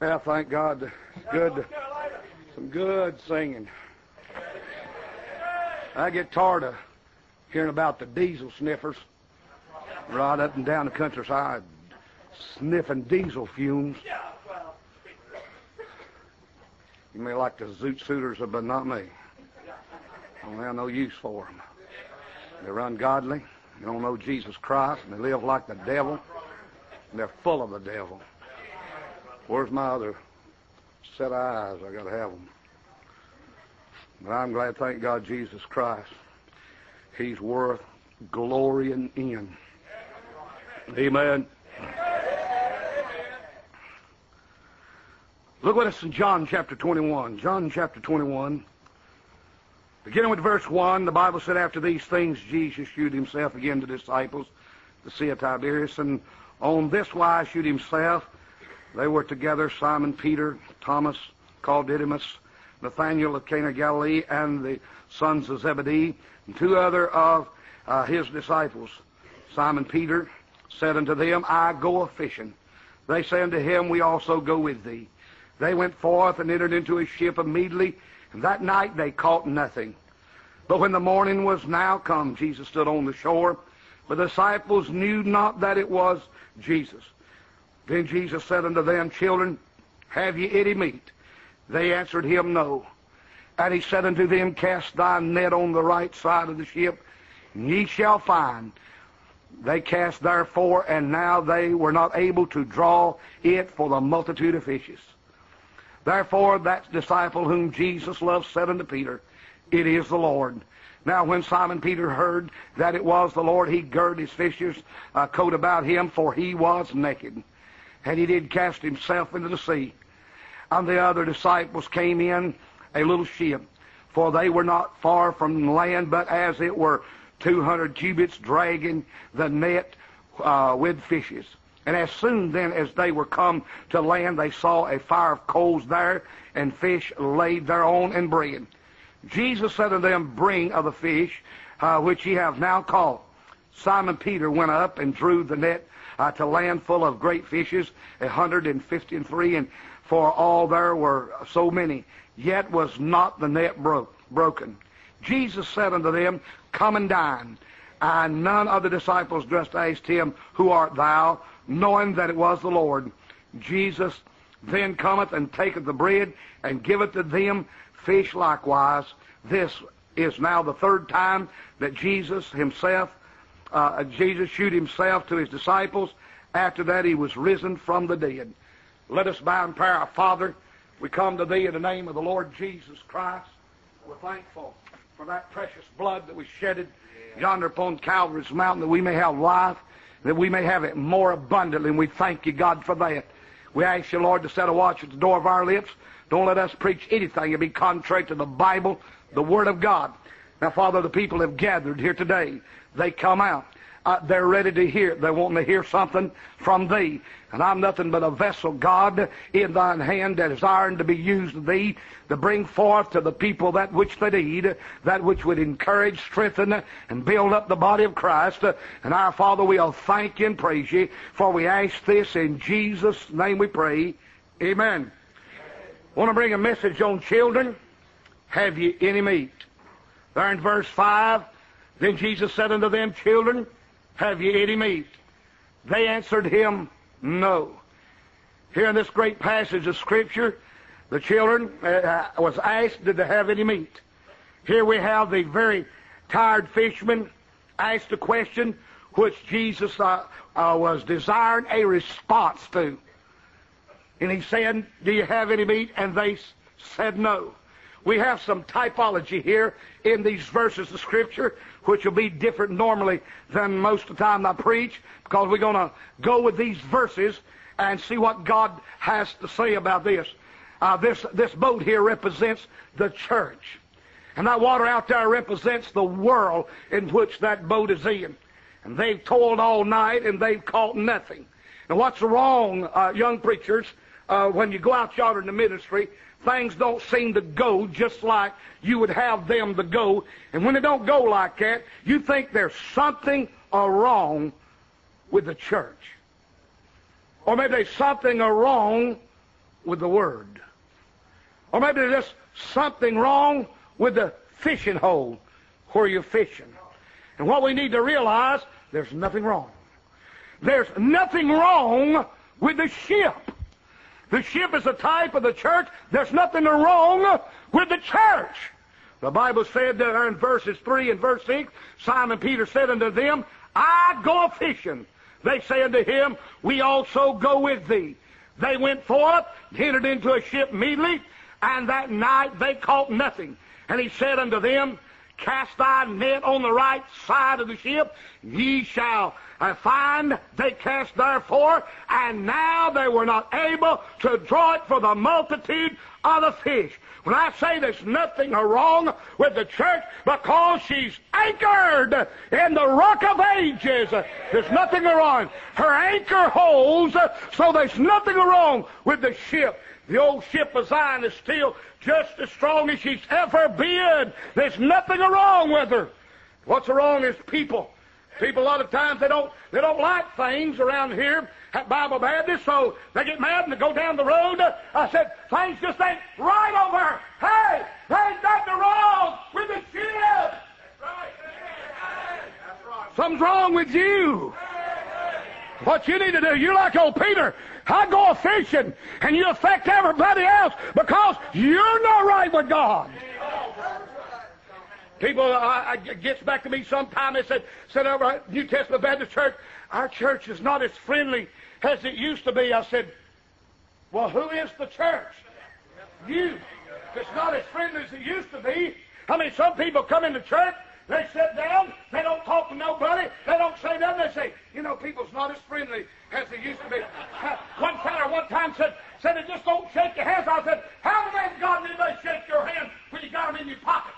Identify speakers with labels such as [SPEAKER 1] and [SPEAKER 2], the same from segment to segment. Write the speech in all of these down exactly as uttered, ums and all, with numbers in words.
[SPEAKER 1] Yeah, thank God. Good, some good singing. I get tired of hearing about the diesel sniffers right up and down the countryside, sniffing diesel fumes. You may like the zoot suiters, but not me. I don't have no use for them. They're ungodly. They don't know Jesus Christ, and they live like the devil, and they're full of the devil. Where's my other set of eyes? I got to have them. But I'm glad, thank God, Jesus Christ. He's worth glorying in. Amen. Look with us in John chapter twenty-one. John chapter twenty-one. Beginning with verse one, the Bible said, after these things Jesus shewed himself again to the disciples, the Sea of Tiberias, and on this wise shewed himself. They were together, Simon Peter, Thomas, called Didymus, Nathanael of Cana of Galilee, and the sons of Zebedee, and two other of uh, his disciples. Simon Peter said unto them, I go a-fishing. They say unto him, we also go with thee. They went forth and entered into a ship immediately, and that night they caught nothing. But when the morning was now come, Jesus stood on the shore, but the disciples knew not that it was Jesus. Then Jesus said unto them, children, have ye any meat? They answered him, no. And he said unto them, cast thy net on the right side of the ship, and ye shall find. They cast therefore, and now they were not able to draw it for the multitude of fishes. Therefore that disciple whom Jesus loved said unto Peter, it is the Lord. Now when Simon Peter heard that it was the Lord, he girded his fisher's uh, coat about him, for he was naked. And he did cast himself into the sea. And the other disciples came in a little ship, for they were not far from land, but as it were two hundred cubits, dragging the net uh, with fishes. And as soon then as they were come to land, they saw a fire of coals there, and fish laid thereon, and bread. Jesus said unto them, bring of the fish uh, which ye have now caught. Simon Peter went up and drew the net uh, to land full of great fishes, a hundred and fifty and three, and for all there were so many, yet was not the net broke, broken. Jesus said unto them, come and dine. And none of the disciples durst ask him, who art thou? Knowing that it was the Lord. Jesus then cometh and taketh the bread, and giveth to them fish likewise. This is now the third time that Jesus himself, uh, Jesus shewed himself to his disciples. After that he was risen from the dead. Let us bow in prayer. Father, we come to thee in the name of the Lord Jesus Christ. We're thankful for that precious blood that was shedded yonder upon Calvary's mountain, that we may have life, that we may have it more abundantly, and we thank you, God, for that. We ask you, Lord, to set a watch at the door of our lips. Don't let us preach anything that be contrary to the Bible, the Word of God. Now, Father, the people have gathered here today. They come out. Uh, they're ready to hear. They're wanting to hear something from thee. And I'm nothing but a vessel, God, in thine hand that is iron to be used of thee to bring forth to the people that which they need, that which would encourage, strengthen, and build up the body of Christ. And our Father, we'll thank you and praise you, for we ask this in Jesus' name we pray. Amen. I want to bring a message on children. Have ye any meat? There in verse five, then Jesus said unto them, children, have ye any meat? They answered him, no. Here in this great passage of Scripture, the children uh, was asked, did they have any meat? Here we have the very tired fisherman asked a question which Jesus uh, uh, was desiring a response to. And he said, do you have any meat? And they said no. We have some typology here in these verses of Scripture, which will be different normally than most of the time I preach, because we're going to go with these verses and see what God has to say about this. Uh, this, this boat here represents the church. And that water out there represents the world in which that boat is in. And they've toiled all night and they've caught nothing. And what's wrong, uh, young preachers, uh, when you go out yonder in the ministry, things don't seem to go just like you would have them to go. And when they don't go like that, you think there's something wrong with the church. Or maybe there's something wrong with the Word. Or maybe there's just something wrong with the fishing hole where you're fishing. And what we need to realize, there's nothing wrong. There's nothing wrong with the ship. The ship is a type of the church. There's nothing wrong with the church. The Bible said there in verses three and verse six, Simon Peter said unto them, I go a-fishing. They say unto him, we also go with thee. They went forth, entered into a ship immediately, and that night they caught nothing. And he said unto them, cast thy net on the right side of the ship, ye shall uh, find. They cast therefore, and now they were not able to draw it for the multitude of the fish. When I say there's nothing wrong with the church because she's anchored in the rock of ages, there's nothing wrong. Her anchor holds, so there's nothing wrong with the ship. The old ship of Zion is still just as strong as she's ever been. There's nothing wrong with her. What's wrong is people. People a lot of times they don't they don't like things around here at Bible Baptist, so they get mad and they go down the road. I said, things just ain't right over here. Hey, there ain't nothing wrong with the ship. That's right. That's right. Something's wrong with you. What you need to do, you're like old Peter. I go a-fishing, and you affect everybody else because you're not right with God. People, uh, it gets back to me sometime. They said, said over at New Testament Baptist Church, our church is not as friendly as it used to be. I said, well, who is the church? You. It's not as friendly as it used to be. I mean, some people come into church, they sit down, they don't talk to nobody, they don't say nothing. They say, you know, people's not as friendly as they used to be. One fellow one time said, said, they just don't shake your hands. I said, how many of God did they shake your hand when you got them in your pocket?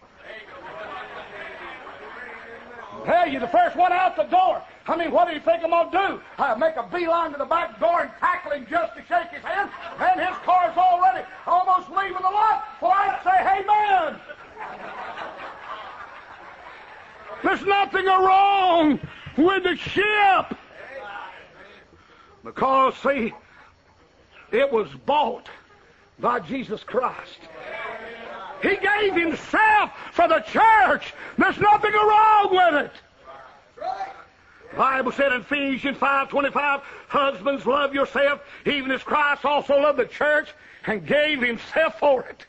[SPEAKER 1] Hey, you're the first one out the door. I mean, what do you think I'm going to do? I make a beeline to the back door and tackle him just to shake his hand, and his car's already almost leaving the lot before I say, hey, man. There's nothing wrong with the ship. Because, see, it was bought by Jesus Christ. He gave himself for the church. There's nothing wrong with it. The Bible said in Ephesians five twenty-five, husbands, love yourself, even as Christ also loved the church and gave himself for it.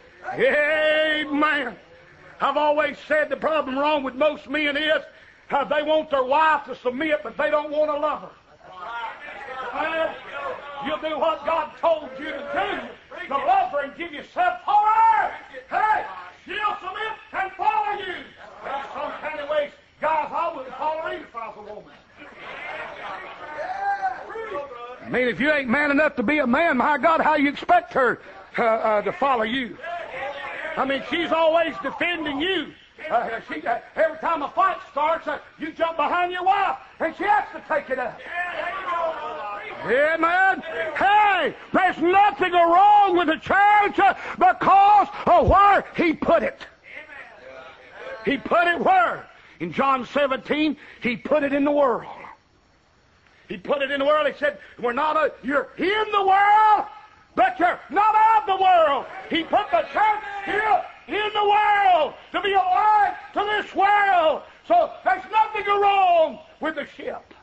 [SPEAKER 1] Amen. I've always said the problem wrong with most men is uh, they want their wife to submit, but they don't want to love her. Well, you'll do what God told you to do, to love her and give yourself for her. Hey, she'll submit and follow you. In some kind of ways, guys, I wouldn't follow her either if I was a woman. I mean, if you ain't man enough to be a man, my God, how you expect her uh, uh, to follow you? I mean, she's always defending you. Uh, she, uh, every time a fight starts, uh, you jump behind your wife, and she has to take it up. Yeah, man. Hey, there's nothing wrong with the church uh, because of where he put it. He put it where? In John seventeen, he put it in the world. He put it in the world. He said, "We're not a, you're in the world, but you're not of the world." He put the church here in the world to be a light to this world. So there's nothing wrong with the ship.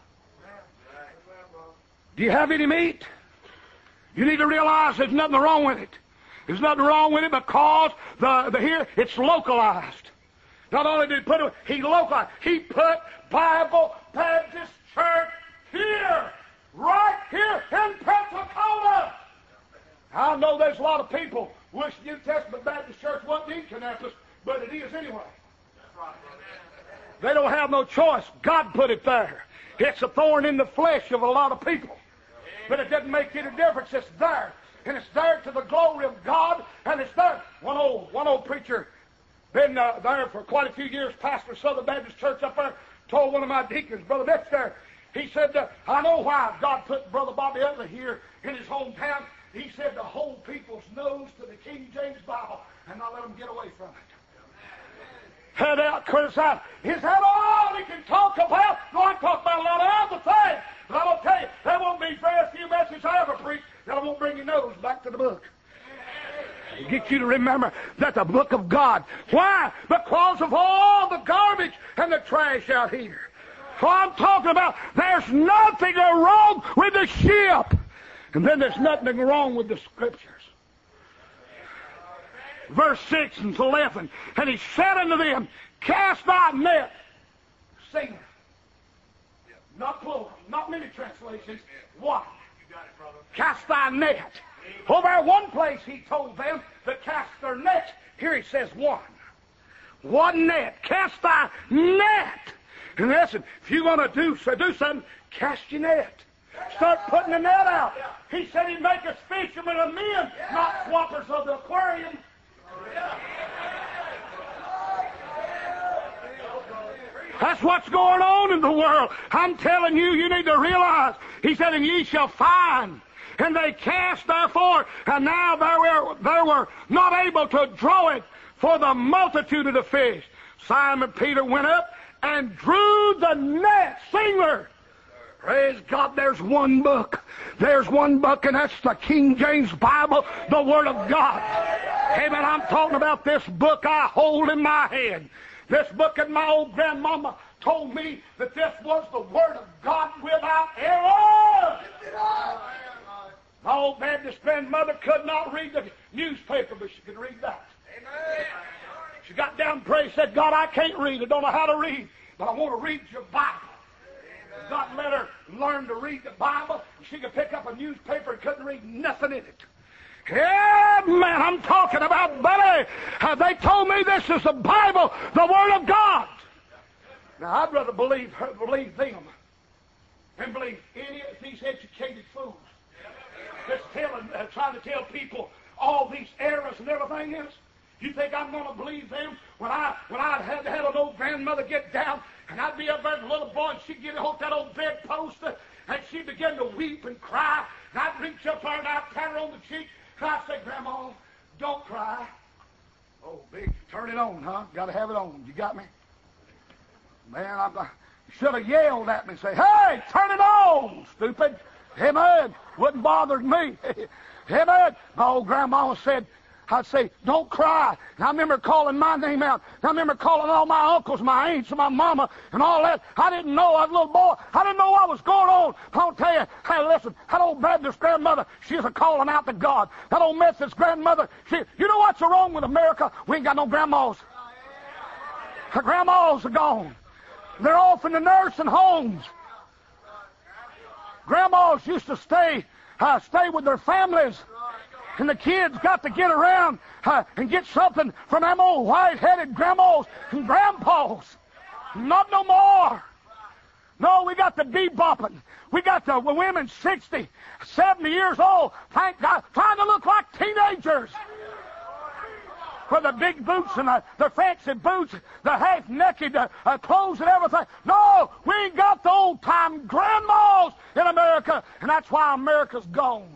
[SPEAKER 1] Do you have any meat? You need to realize there's nothing wrong with it. There's nothing wrong with it because the, the here it's localized. Not only did he put it, he localized. He put Bible Baptist Church here, right here in Pensacola. I know there's a lot of people wish New Testament Baptist Church wasn't in Kannapolis, but it is anyway. They don't have no choice. God put it there. It's a thorn in the flesh of a lot of people. But it doesn't make any difference. It's there. And it's there to the glory of God. And it's there. One old, one old preacher, been uh, there for quite a few years, pastor of Southern Baptist Church up there, told one of my deacons, Brother Dexter, he said, uh, I know why God put Brother Bobby Utley here in his hometown. He said to hold people's nose to the King James Bible and not let them get away from it. Head out, criticize. Is that all he can talk about? No, I talk about a lot of other things. But I'm going to tell you, there won't be very few messages I ever preach Now I won't bring your nose back to the book. Get you to remember that the book of God. Why? Because of all the garbage and the trash out here. So I'm talking about there's nothing wrong with the ship. And then there's nothing wrong with the Scriptures. Verse six and eleven. And he said unto them, cast thy net. Singular. Not plural. Not many translations. One. Cast thy net. Over at one place he told them to cast their net. Here he says one. One net. Cast thy net. And listen, if you're going to do, so do something, cast your net. Start putting the net out. He said he'd make us fishermen of men, not swappers of the aquarium. That's what's going on in the world. I'm telling you, you need to realize. He said, and ye shall find. And they cast therefore, and now they were, they were not able to draw it for the multitude of the fish. Simon Peter went up and drew the net, singular. Praise God, there's one book. There's one book, and that's the King James Bible, the Word of God. Amen. I'm talking about this book I hold in my hand. This book that my old grandmama told me that this was the Word of God without error. My old Baptist grandmother could not read the newspaper, but she could read that. Amen. She got down and prayed, said, God, I can't read. I don't know how to read, but I want to read your Bible. Amen. God let her learn to read the Bible. She could pick up a newspaper and couldn't read nothing in it. Yeah, man, I'm talking about, buddy. Uh, they told me this is the Bible, the Word of God. Now, I'd rather believe her, believe them than believe any of these educated fools. Just telling, uh, trying to tell people all these errors and everything else. You think I'm going to believe them when I when I had had an old grandmother get down and I'd be up there as a little boy and she'd get hold that old bedpost uh, and she'd begin to weep and cry and I'd reach up there and I'd pat her on the cheek and I'd say, Grandma, don't cry. Oh, big, turn it on, huh? Got to have it on. You got me? Man, I'm uh, you should have yelled at me and say, hey, turn it on, stupid. Amen. Wouldn't bother me. Amen. My old grandma said, I'd say, don't cry. And I remember calling my name out. And I remember calling all my uncles, my aunts, and my mama, and all that. I didn't know. I was a little boy. I didn't know what was going on. I'll tell you, hey, listen, that old Baptist grandmother, she's a calling out to God. That old Methodist grandmother, she, you know what's wrong with America? We ain't got no grandmas. Her grandmas are gone. They're off in the nursing homes. Grandmas used to stay, uh, stay with their families. And the kids got to get around uh, and get something from them old white-headed grandmas and grandpas. Not no more. No, we got the bebopping. We got the women sixty, seventy years old, thank God, trying to look like teenagers. With the big boots and the, the fancy boots, the half-naked uh, uh, clothes and everything. No, we ain't got the old-time grandmas in America, and that's why America's gone.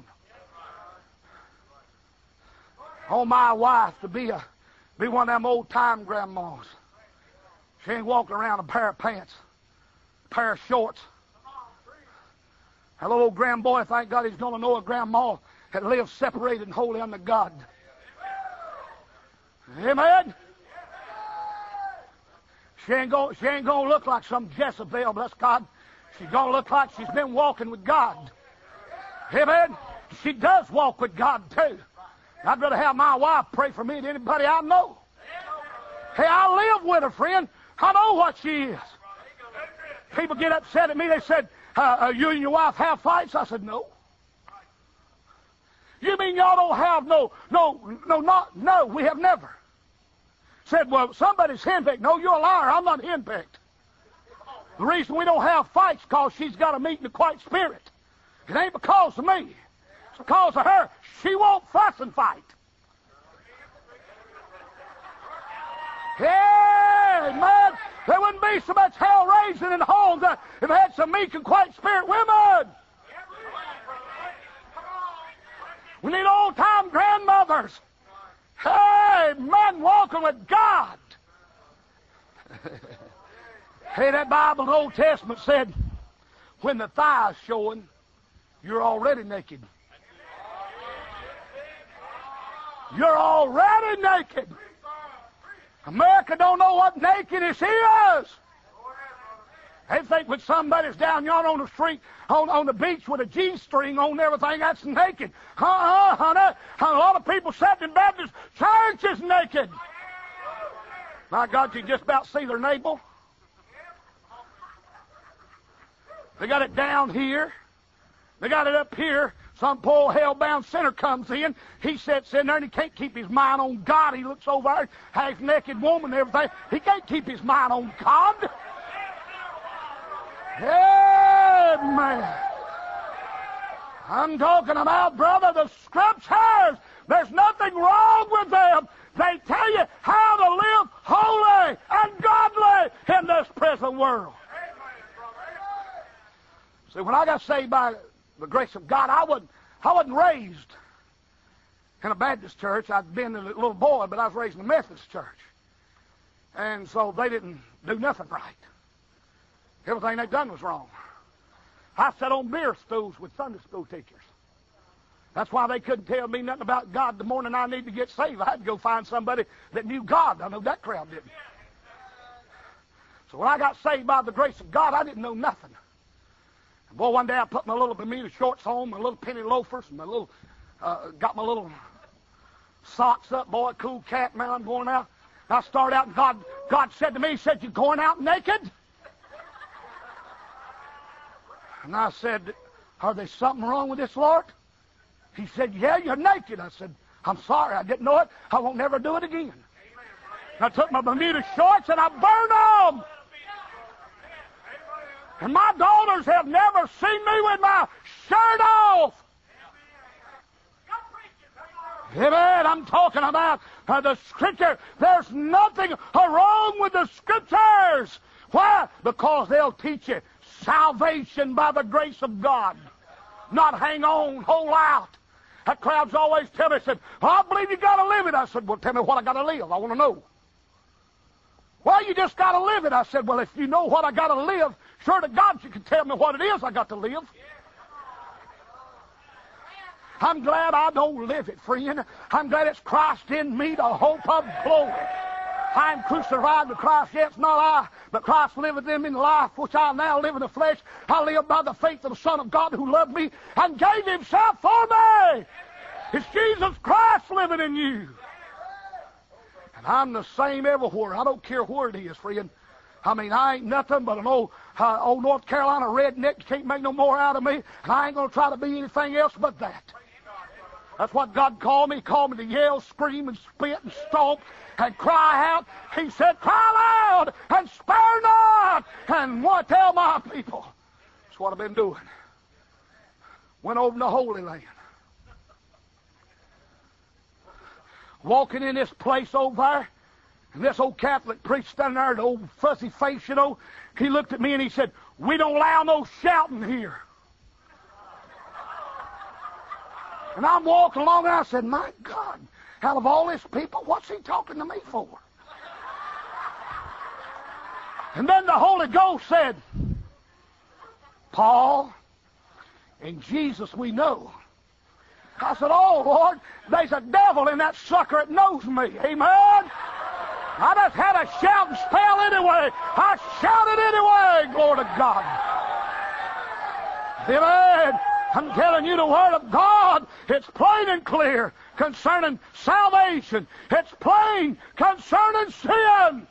[SPEAKER 1] Oh, my wife to be a be one of them old-time grandmas. She ain't walking around in a pair of pants, a pair of shorts. That little old grandboy, thank God he's going to know a grandma that lives separated and holy unto God. Amen. She ain't going. She ain't going to look like some Jezebel, bless God. She's going to look like she's been walking with God. Amen. She does walk with God too. I'd rather have my wife pray for me than anybody I know. Hey, I live with her, friend. I know what she is. People get upset at me. They said, uh, uh, "You and your wife have fights?" I said, "No." You mean y'all don't have no, no, no, not, no, we have never. Said, well, somebody's henpecked. No, you're a liar. I'm not henpecked. The reason we don't have fights is because she's got a meet in the quiet spirit. It ain't because of me. It's because of her. She won't fuss and fight. Hey, man, there wouldn't be so much hell raising in homes uh, if it had some meek and quiet spirit women. We need old-time grandmothers. Hey, men walking with God. Hey, that Bible in the Old Testament said, when the thigh's showing, you're already naked. You're already naked. America don't know what nakedness is. They think when somebody's down yonder on the street, on, on the beach with a G-string on and everything, that's naked. Uh-uh, honey. A lot of people sitting in Baptist church is naked. My God, you just about see their navel. They got it down here. They got it up here. Some poor hell-bound sinner comes in. He sits in there and he can't keep his mind on God. He looks over there, half-naked woman and everything. He can't keep his mind on God. Amen. I'm talking about, brother, the Scriptures. There's nothing wrong with them. They tell you how to live holy and godly in this present world. See, when I got saved by the grace of God, I wasn't, I wasn't raised in a Baptist church. I'd been a little boy, but I was raised in a Methodist church. And so they didn't do nothing right. Everything they done was wrong. I sat on beer stools with Sunday school teachers. That's why they couldn't tell me nothing about God the morning I needed to get saved. I had to go find somebody that knew God. I know that crowd didn't. So when I got saved by the grace of God, I didn't know nothing. And boy, one day I put my little Bermuda shorts on, my little penny loafers, and my little, uh, got my little socks up. Boy, cool cat, man, I'm going out. I started out, and God, God said to me, He said, "You going out naked?" And I said, "Are there something wrong with this, Lord?" He said, "Yeah, you're naked." I said, "I'm sorry, I didn't know it. I won't never do it again." And I took my Bermuda shorts and I burned them. And my daughters have never seen me with my shirt off. Amen. I'm talking about uh, the Scripture. There's nothing wrong with the Scriptures. Why? Because they'll teach you salvation by the grace of God. Not hang on, hold out. That crowd's always tell me, said, "Well, I believe you got to live it." I said, "Well, tell me what I got to live. I want to know." "Well, you just got to live it." I said, "Well, if you know what I got to live, sure to God you can tell me what it is I got to live." I'm glad I don't live it, friend. I'm glad it's Christ in me, the hope of glory. I am crucified with Christ, yet it's not I, but Christ liveth in me in life, which I now live in the flesh. I live by the faith of the Son of God who loved me and gave Himself for me. It's Jesus Christ living in you. And I'm the same everywhere. I don't care where it is, friend. I mean, I ain't nothing but an old, uh, old North Carolina redneck. You can't make no more out of me, and I ain't going to try to be anything else but that. That's what God called me. He called me to yell, scream, and spit, and stomp, and cry out. He said, "Cry loud, and spare not, and what tell my people." That's what I've been doing. Went over to the Holy Land. Walking in this place over there, and this old Catholic priest standing there, the old fuzzy face, you know, he looked at me and he said, "We don't allow no shouting here." And I'm walking along and I said, "My God, out of all this people, what's he talking to me for?" And then the Holy Ghost said, "Paul, in Jesus we know." I said, "Oh, Lord, there's a devil in that sucker that knows me." Amen. I just had a shouting spell anyway. I shouted anyway. Glory to God. Amen. I'm telling you the Word of God. It's plain and clear concerning salvation. It's plain concerning sin.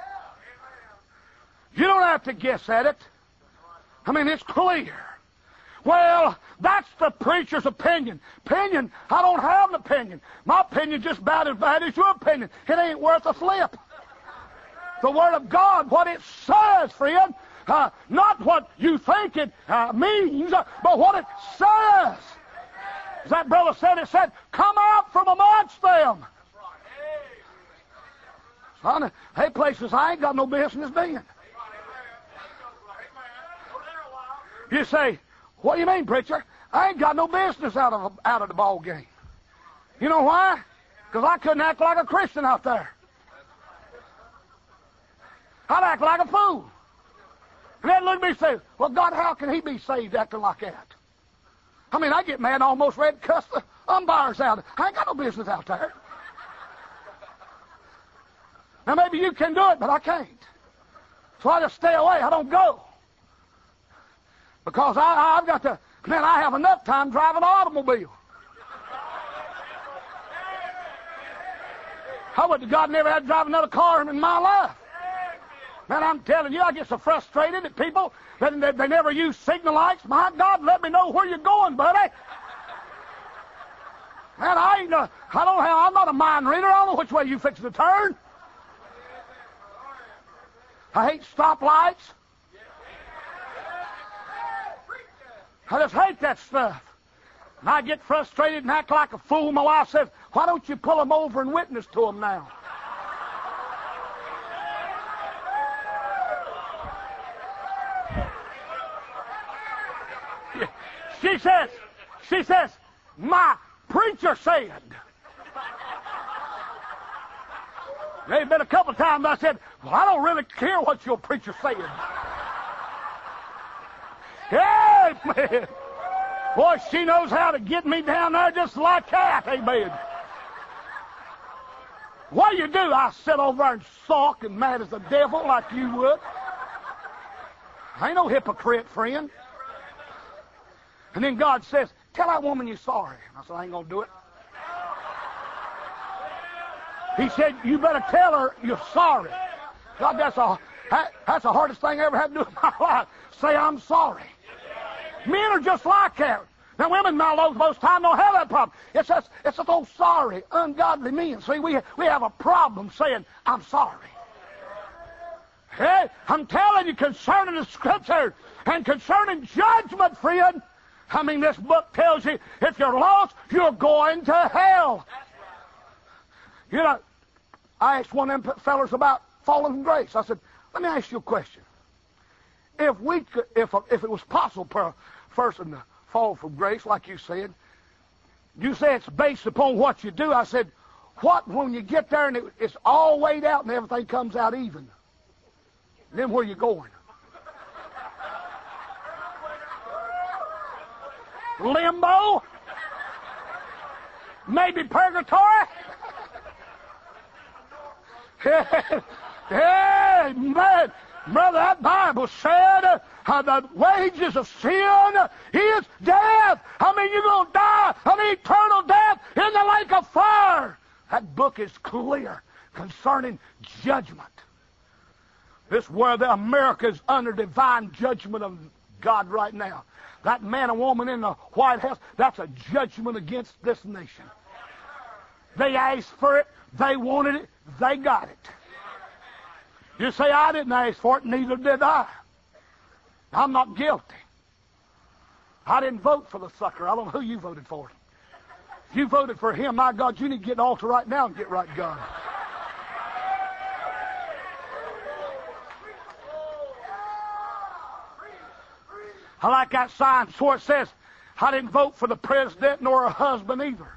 [SPEAKER 1] You don't have to guess at it. I mean, it's clear. Well, that's the preacher's opinion. Opinion? I don't have an opinion. My opinion's just about as bad as your opinion. It ain't worth a flip. The Word of God, what it says, friend, uh, not what you think it uh, means, uh, but what it says. As that brother said, it said, "Come out from amongst them." Son, hey, places I ain't got no business being. You say, "What do you mean, preacher?" I ain't got no business out of out of the ball game. You know why? Because I couldn't act like a Christian out there. I'd act like a fool. And then look at me and say, "Well, God, how can he be saved acting like that?" I mean, I get mad, almost ready to cuss the umpires out. I ain't got no business out there. Now maybe you can do it, but I can't. So I just stay away. I don't go. Because I, I've got to, man, I have enough time driving an automobile. I would to God never had to drive another car in my life. Man, I'm telling you, I get so frustrated at people that they, they never use signal lights. My God, let me know where you're going, buddy. Man, I ain't, uh, I don't have, I'm not a mind reader. I don't know which way you fix to turn. I hate stoplights. I just hate that stuff. And I get frustrated and act like a fool. My wife says, why don't you pull them over and witness to them now? She says, she says, my preacher said. There's been a couple of times I said, well, I don't really care what your preacher said. Hey, man. Boy, she knows how to get me down there just like that, amen. What do you do? I sit over there and sulk and mad as the devil like you would. I ain't no hypocrite, friend. And then God says, tell that woman you're sorry. I said, I ain't going to do it. He said, you better tell her you're sorry. God, that's, a, that, that's the hardest thing I ever had to do in my life. Say I'm sorry. Men are just like that. Now, women, most of the time, don't have that problem. It's just, it's just those sorry, ungodly men. See, we, we have a problem saying, I'm sorry. Hey, I'm telling you, concerning the Scripture and concerning judgment, friend, I mean, this book tells you, if you're lost, you're going to hell. You know, I asked one of them fellas about falling from grace. I said, let me ask you a question. If we could, if, if it was possible for a person to fall from grace, like you said, you say it's based upon what you do. I said, what when you get there and it, it's all weighed out and everything comes out even? Then where you going? Limbo? Maybe purgatory? Hey, man, brother, that Bible said uh, the wages of sin is death. I mean, you're going to die an eternal death in the lake of fire. That book is clear concerning judgment. This world, America is under divine judgment of God right now. That man and woman in the White House, that's a judgment against this nation. They asked for it. They wanted it. They got it. You say, I didn't ask for it, neither did I. I'm not guilty. I didn't vote for the sucker. I don't know who you voted for. If you voted for him, my God, you need to get an altar right now and get right with God. I like that sign where it says, I didn't vote for the president nor a husband either.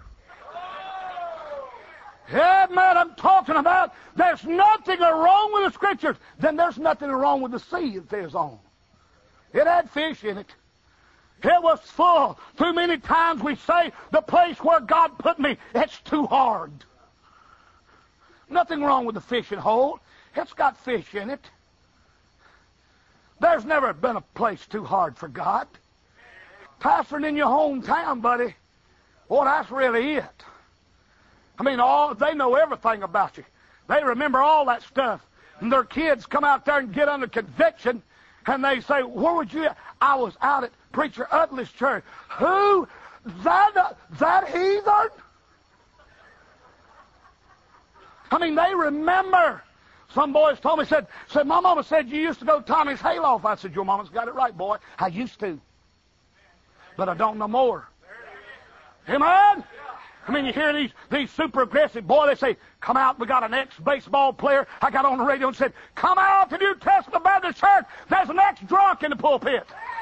[SPEAKER 1] Yeah, man, I'm talking about there's nothing wrong with the Scriptures. Then there's nothing wrong with the sea it says on. It had fish in it. It was full. Too many times we say the place where God put me, it's too hard. Nothing wrong with the fishing hole. It's got fish in it. There's never been a place too hard for God. Pastoring in your hometown, buddy, boy, that's really it. I mean, all they know everything about you. They remember all that stuff. And their kids come out there and get under conviction, and they say, where would you? I was out at Preacher Utley's church. Who? That, that heathen? I mean, they remember. Some boys told me, said, said, my mama said you used to go to Tommy's hayloft. I said, your mama's got it right, boy. I used to. But I don't no more. Amen? I mean, you hear these, these super aggressive boys, they say, come out, we got an ex-baseball player. I got on the radio and said, come out to New Testament Baptist Church. There's an ex-drunk in the pulpit.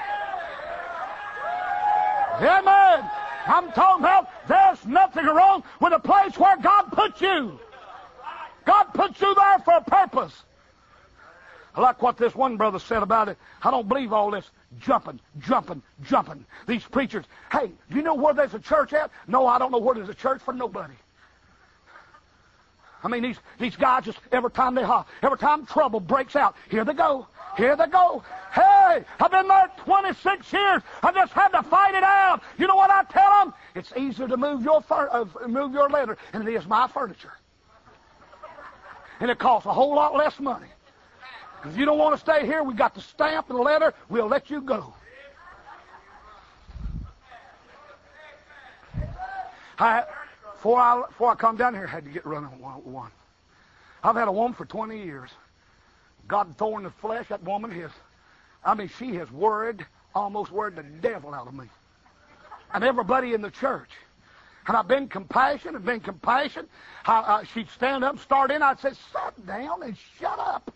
[SPEAKER 1] Amen. I'm talking about there's nothing wrong with a place where God put you. God put you there for a purpose. I like what this one brother said about it. I don't believe all this jumping, jumping, jumping. These preachers, hey, do you know where there's a church at? No, I don't know where there's a church for nobody. I mean, these, these guys just, every time they hop, every time trouble breaks out, here they go, here they go. Hey, I've been there twenty-six years. I just had to fight it out. You know what I tell them? It's easier to move your, fur, uh, move your leather than it is my furniture. And it costs a whole lot less money. If you don't want to stay here, we got the stamp and the letter. We'll let you go. I, before I before I come down here, I had to get running on one. I've had a woman for twenty years. God thorn in the flesh. That woman has, I mean, she has worried, almost worried the devil out of me, and everybody in the church. And I've been compassionate, been compassionate. I, uh, she'd stand up, start in. I'd say, "Sit down and shut up."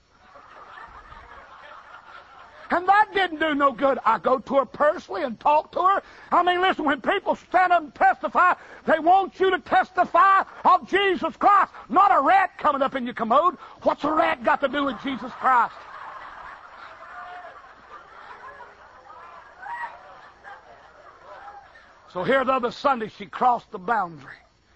[SPEAKER 1] And that didn't do no good. I go to her personally and talk to her. I mean, listen, when people stand up and testify, they want you to testify of Jesus Christ, not a rat coming up in your commode. What's a rat got to do with Jesus Christ? So here the other Sunday, she crossed the boundary.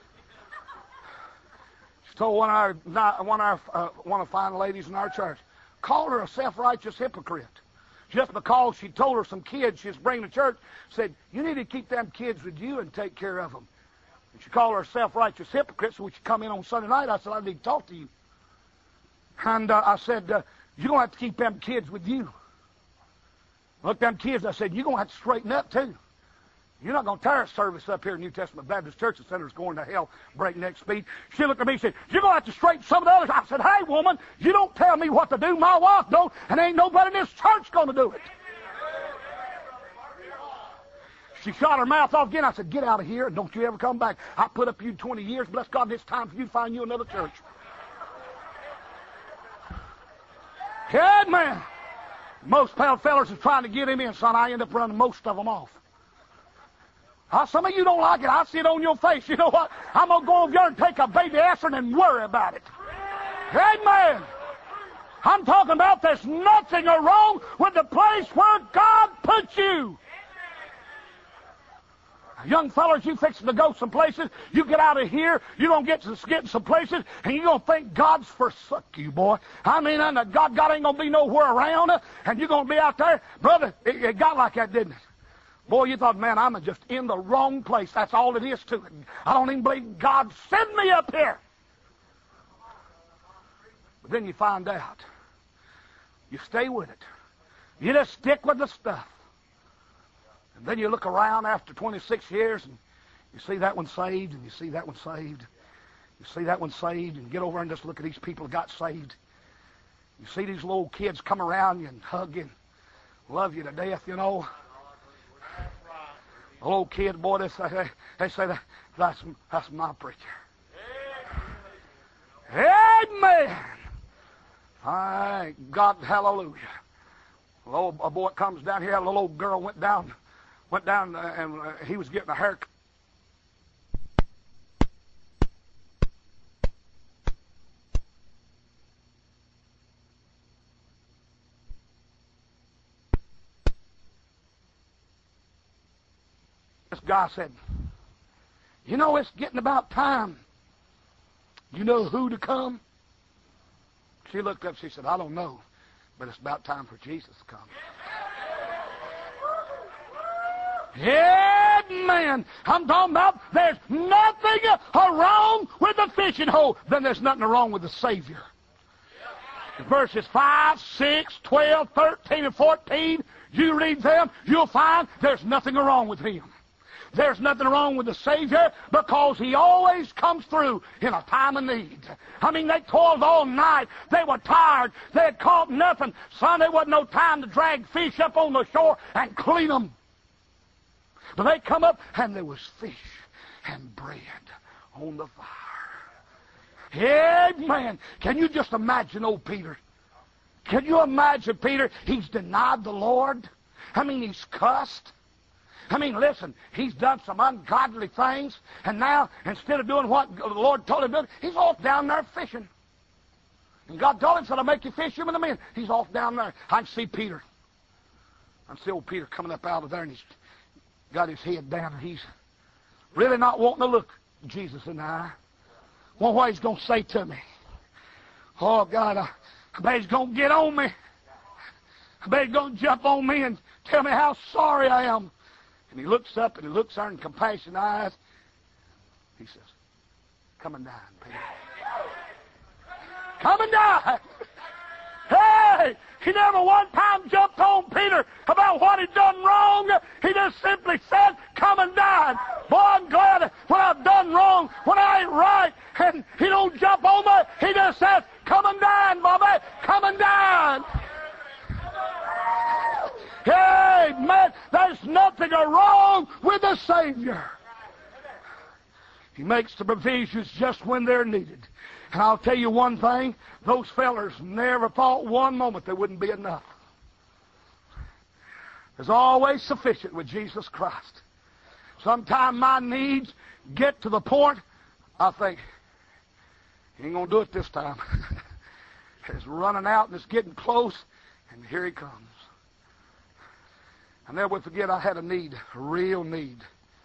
[SPEAKER 1] She told one of our, one of our, uh, one of the fine ladies in our church, called her a self-righteous hypocrite. Just because she told her some kids she was bringing to church, said, you need to keep them kids with you and take care of them. And she called her a self-righteous hypocrite, so when she come in on Sunday night, I said, I need to talk to you. And uh, I said, uh, you're going to have to keep them kids with you. Look, them kids, I said, you're going to have to straighten up, too. You're not going to tear a service up here at New Testament Baptist Church and Center's going to hell breakneck speed. She looked at me and said, you're going to have to straighten some of the others. I said, hey, woman, you don't tell me what to do. My wife don't, and ain't nobody in this church going to do it. She shot her mouth off again. I said, get out of here and don't you ever come back. I put up you twenty years. Bless God, it's time for you to find you another church. Good man. Most pale fellers is trying to get him in, son. I end up running most of them off. Uh, some of you don't like it. I see it on your face. You know what? I'm going to go over there and take a baby aspirin and worry about it. Amen. I'm talking about there's nothing wrong with the place where God put you. Young fellas, you fixing to go some places. You get out of here. You're going to get to get some places, and you're going to think God's forsook you, boy. I mean, and God, God ain't going to be nowhere around, and you're going to be out there. Brother, it, it got like that, didn't it? Boy, you thought, man, I'm just in the wrong place. That's all it is to it. I don't even believe God sent me up here. But then you find out. You stay with it. You just stick with the stuff. And then you look around after twenty-six years, and you see that one saved, and you see that one saved. You see that one saved, and you get over and just look at these people who got saved. You see these little kids come around you and hug you and love you to death, you know. A little kid, boy, they say, they say that, that's, that's my preacher. Amen. Thank God, hallelujah. A little a boy comes down here, a little old girl went down, went down, uh, and uh, he was getting a haircut. This guy said, you know, it's getting about time. You know who to come? She looked up, she said, I don't know, but it's about time for Jesus to come. Amen. I'm talking about there's nothing wrong with the fishing hole. Then there's nothing wrong with the Savior. Verses five, six, twelve, thirteen, and fourteen, you read them, you'll find there's nothing wrong with Him. There's nothing wrong with the Savior because He always comes through in a time of need. I mean, they toiled all night. They were tired. They had caught nothing. Son, there wasn't no time to drag fish up on the shore and clean them. But they come up and there was fish and bread on the fire. Amen. Can you just imagine old Peter? Can you imagine Peter? He's denied the Lord. I mean, he's cussed. I mean, listen, he's done some ungodly things, and now, instead of doing what the Lord told him to do, he's off down there fishing. And God told him, said, I'll make you fishermen of men. He's off down there. I can see Peter. I can see old Peter coming up out of there, and he's got his head down, and he's really not wanting to look Jesus in the eye. wonder what he's going to say to me. Oh, God, I, I bet he's going to get on me. I bet he's going to jump on me and tell me how sorry I am. And he looks up and he looks at her in compassionate eyes. He says, come and dine, Peter. Come and dine. Hey, he never one time jumped on Peter about what he'd done wrong. He just simply said, come and dine. Boy, I'm glad when I've done wrong, when I ain't right, and he don't jump on me. He just says, come and dine, Bobby. Come and dine. Hey, man, there's nothing wrong with the Savior. He makes the provisions just when they're needed. And I'll tell you one thing, those fellers never thought one moment there wouldn't be enough. There's always sufficient with Jesus Christ. Sometimes my needs get to the point, I think, he ain't going to do it this time. It's running out and it's getting close, and here he comes. I'll never forget I had a need, a real need.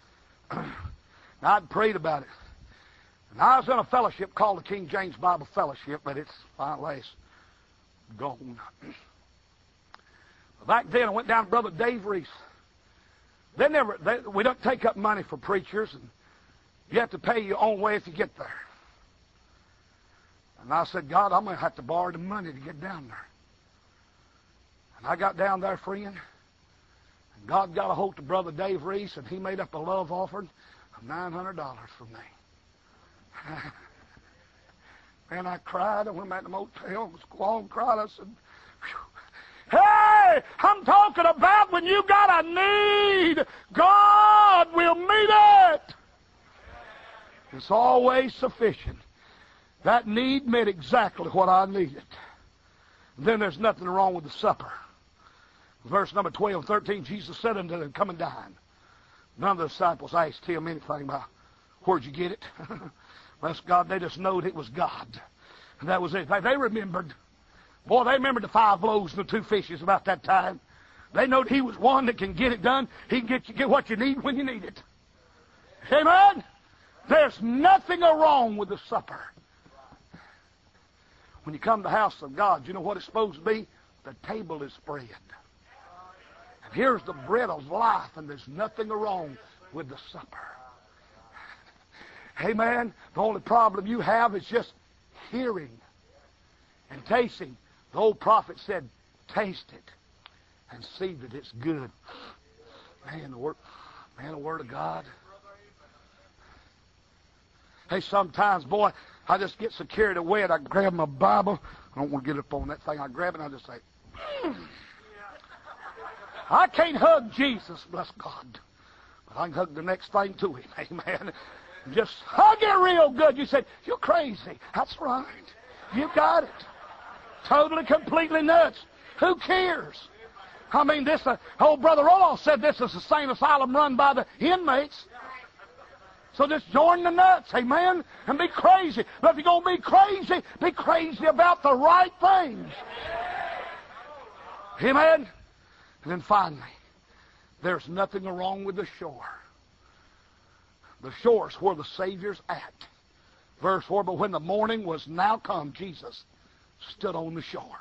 [SPEAKER 1] I'd prayed about it. And I was in a fellowship called the King James Bible Fellowship, but it's finally it's gone. Back then, I went down to Brother Dave Reese. They never, they, we don't take up money for preachers, and you have to pay your own way if you get there. And I said, God, I'm going to have to borrow the money to get down there. And I got down there, friend, and God got a hold of Brother Dave Reese, and he made up a love offering of nine hundred dollars for me. Man, I cried. I went back to the motel, was long cried. I said, phew. Hey, I'm talking about when you got a need, God will meet it. It's always sufficient. That need met exactly what I needed. And then there's nothing wrong with the supper. Verse number twelve and thirteen, Jesus said unto them, come and dine. None of the disciples asked him anything about, where'd you get it? Bless God, they just knowed it was God. And that was it. They remembered. Boy, they remembered the five loaves and the two fishes about that time. They knowed he was one that can get it done. He can get you get what you need when you need it. Amen? There's nothing wrong with the supper. When you come to the house of God, you know what it's supposed to be? The table is spread. And here's the bread of life, and there's nothing wrong with the supper. Amen. The only problem you have is just hearing and tasting. The old prophet said, taste it and see that it's good. Man, the word, man, the word of God. Hey, sometimes, boy, I just get so carried away and I grab my Bible. I don't want to get up on that thing. I grab it and I just say, mm. I can't hug Jesus, bless God. But I can hug the next thing to him. Amen. Just hug it real good. You said, you're crazy. That's right. You got it. Totally, completely nuts. Who cares? I mean, this, uh, old Brother Roloff said this is a sane asylum run by the inmates. So just join the nuts, amen, and be crazy. But if you're going to be crazy, be crazy about the right things. Amen? And then finally, there's nothing wrong with the shore. The shore's where the Savior's at. Verse four, but when the morning was now come, Jesus stood on the shore.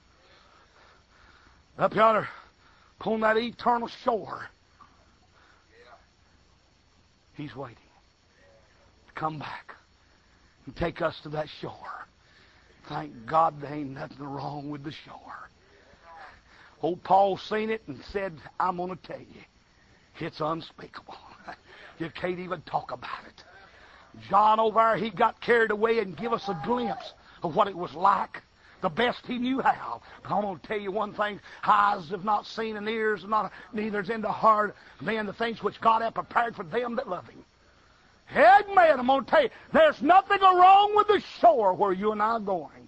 [SPEAKER 1] Up yonder, upon that eternal shore, he's waiting to come back and take us to that shore. Thank God there ain't nothing wrong with the shore. Old Paul seen it and said, I'm going to tell you, it's unspeakable. You can't even talk about it. John over there, he got carried away and give us a glimpse of what it was like. The best he knew how. But I'm going to tell you one thing. Eyes have not seen and ears have not, neither is in the heart, man, the things which God hath prepared for them that love him. Amen. I'm going to tell you, there's nothing wrong with the shore where you and I are going.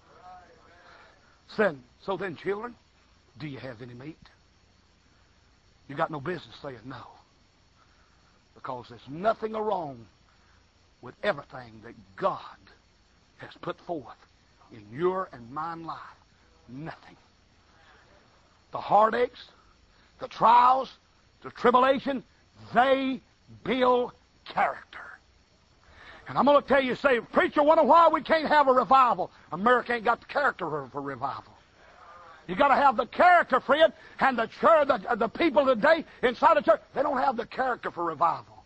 [SPEAKER 1] So then, so then, children, do you have any meat? You got no business saying no. Because there's nothing wrong with everything that God has put forth in your and mine life. Nothing. The heartaches, the trials, the tribulation, they build character. And I'm going to tell you, say, preacher, wonder why we can't have a revival. America ain't got the character for revival. You got to have the character, friend, and the church, the, the people today inside the church, they don't have the character for revival.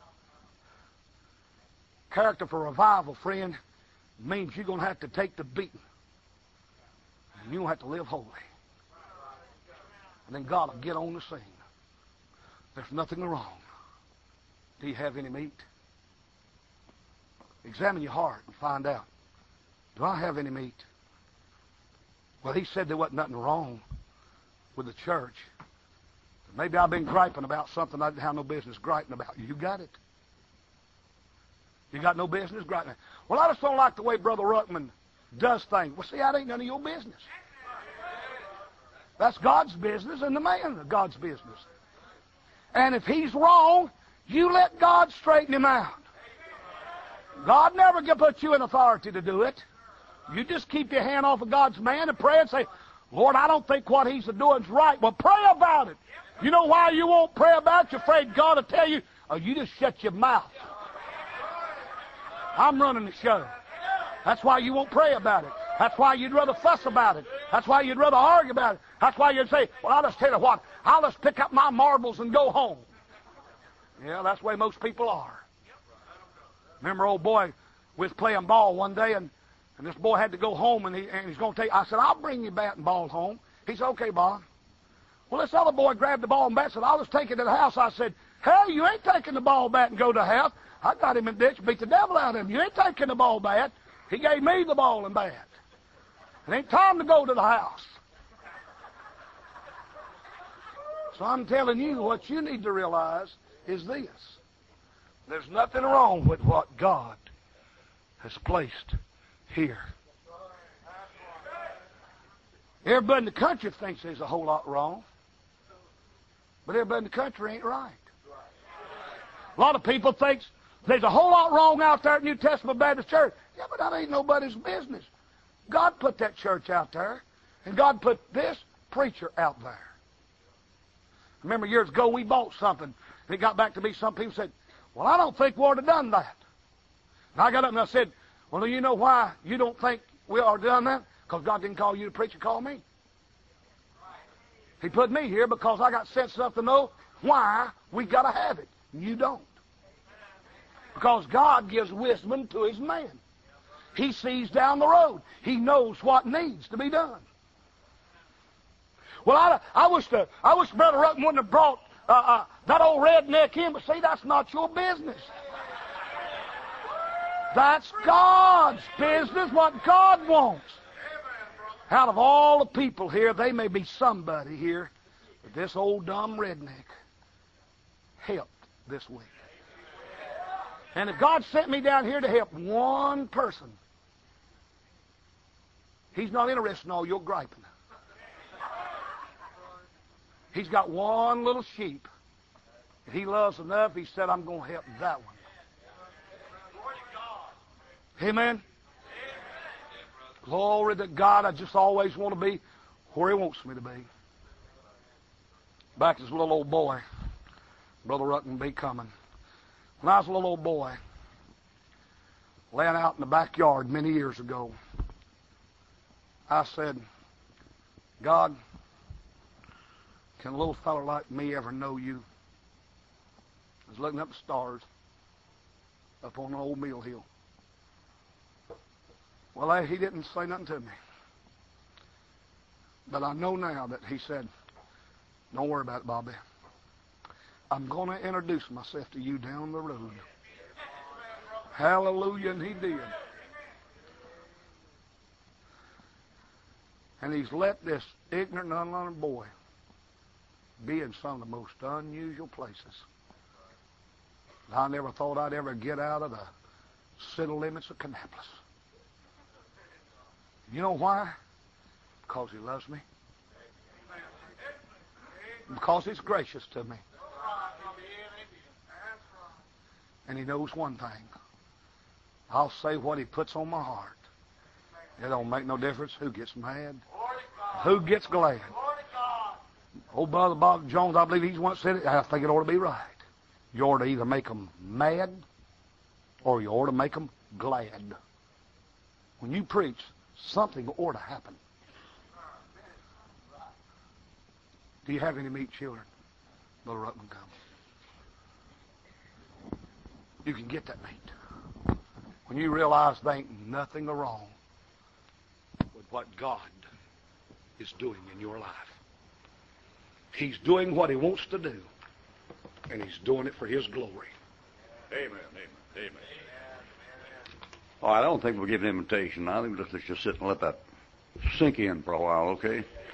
[SPEAKER 1] Character for revival, friend, means you're going to have to take the beating. And you're going to have to live holy. And then God will get on the scene. There's nothing wrong. Do you have any meat? Examine your heart and find out. Do I have any meat? Well, he said there wasn't nothing wrong with the church. Maybe I've been griping about something I didn't have no business griping about. You got it. You got no business griping. Well, I just don't like the way Brother Ruckman does things. Well, see, that ain't none of your business. That's God's business and the man of God's business. And if he's wrong, you let God straighten him out. God never can put you in authority to do it. You just keep your hand off of God's man and pray and say, Lord, I don't think what he's doing is right. Well, pray about it. You know why you won't pray about it? You're afraid God will tell you, oh, you just shut your mouth. I'm running the show. That's why you won't pray about it. That's why you'd rather fuss about it. That's why you'd rather argue about it. That's why you'd say, well, I'll just tell you what, I'll just pick up my marbles and go home. Yeah, that's the way most people are. Remember, old boy was playing ball one day, and, and this boy had to go home, and, he, and he's going to take, I said, I'll bring you bat and ball home. He said, okay, Bob. Well, this other boy grabbed the ball and bat and said, I'll just take it to the house. I said, hell, you ain't taking the ball bat and go to the house. I got him in the ditch, beat the devil out of him. You ain't taking the ball bat. He gave me the ball and bat. It ain't time to go to the house. So I'm telling you, what you need to realize is this. There's nothing wrong with what God has placed here. Everybody in the country thinks there's a whole lot wrong. But everybody in the country ain't right. A lot of people think there's a whole lot wrong out there at New Testament Baptist Church. Yeah, but that ain't nobody's business. God put that church out there, and God put this preacher out there. I remember years ago we bought something, and it got back to me. Some people said, well, I don't think we ought to have done that. And I got up and I said, well, do you know why you don't think we ought to have done that? Because God didn't call you to preach, He called me. He put me here because I got sense enough to know why we got to have it. You don't. Because God gives wisdom to His man. He sees down the road. He knows what needs to be done. Well, I, I wish the, I wish Brother Ruckman wouldn't have brought uh, uh, that old redneck in, but see, that's not your business. That's God's business, what God wants. Out of all the people here, they may be somebody here, but this old dumb redneck helped this week. And if God sent me down here to help one person, He's not interested in all your griping. He's got one little sheep that He loves enough, He said, I'm going to help that one. Amen? Glory to God. I just always want to be where He wants me to be. Back as a little old boy, Brother Ruckman be coming. When I was a little old boy, laying out in the backyard many years ago, I said, God, can a little fella like me ever know You? I was looking up the stars up on an old mill hill. Well, He didn't say nothing to me. But I know now that He said, don't worry about it, Bobby. I'm going to introduce myself to you down the road. Hallelujah, and He did. And He's let this ignorant, unlearned boy be in some of the most unusual places. I never thought I'd ever get out of the city limits of Kannapolis. You know why? Because He loves me. Because He's gracious to me. And He knows one thing. I'll say what He puts on my heart. It don't make no difference who gets mad, who gets glad. Old Brother Bob Jones, I believe he's once said it. I think it ought to be right. You ought to either make them mad or you ought to make them glad. When you preach, something ought to happen. Do you have any meat children? Brother Ruckman, come. You can get that meat. When you realize there ain't nothing wrong with what God is doing in your life. He's doing what He wants to do, and He's doing it for His glory.
[SPEAKER 2] Amen, amen, amen. All right, I don't think we'll give an invitation. I think let's just sit and let that sink in for a while, okay?